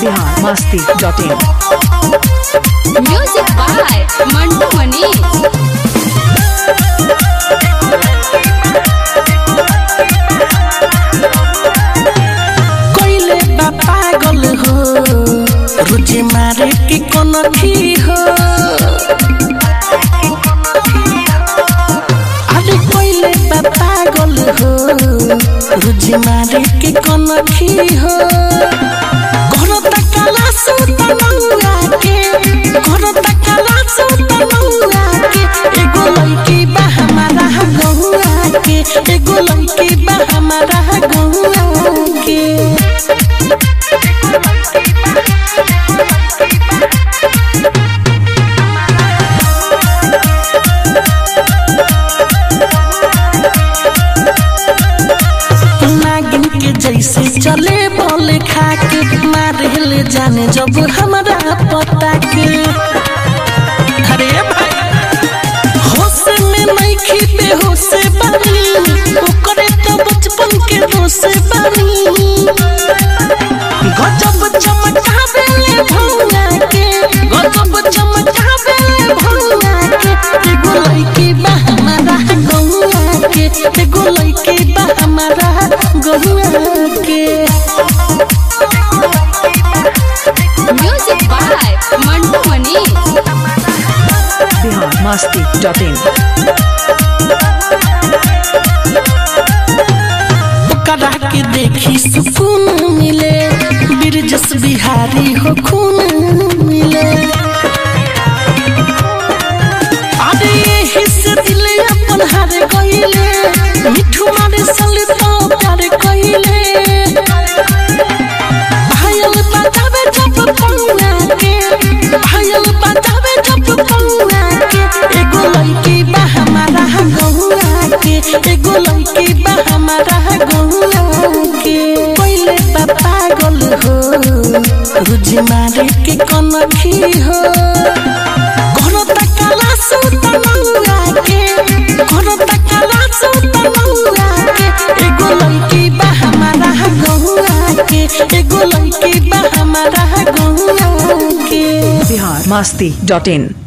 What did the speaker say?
biharmasti.in. Music by Mantu Manish. कोइले बा पागल हो रुचि मारे की कोनखी हो अरे कोइले बा पागल हो रुचि मारे की कोनखी हो घरो तकला सुता नौआ के घरो तकला सुता नौआ के एगो लड़की बा हमारा गहुआ के एगो लड़की बा हमारा गहुआ के नागिन के जैसे चले बोल खा के मारे ले जाने जब हमारा पता के अरे भाई होश में नहीं खीबे होश बानी ओकरे तो बचपन के दोष बानी गजब चमकावे ले भौंगा के गजब चमकावे ले भौंगा के एगो लड़की बा हमारा गहुआ के एगो लड़की बा हमारा गहुआ के Music by Mantu Manish. biharmasti.in. ओकरा के देखी सुकून मिले बिरजस बिहारी हो खून मिले अरे यही से दिल अपन हार गइले मिठू मारे सली तो प्यार कइले भायल बजावे जब पौना के भायल बजावे जब पौना के एगो लड़की बा हमारा गहुआ के एगो लड़की बा हमारा गहुआ के कोइले बा पागल हो रुचि मारे के कोनखी हो घरो तकला सुता नौआ के घरो तकला सुता नौआ के एगो लड़की बा हमारा गहुआ के एगो लड़की बा हमारा गहुआ के biharmasti.in.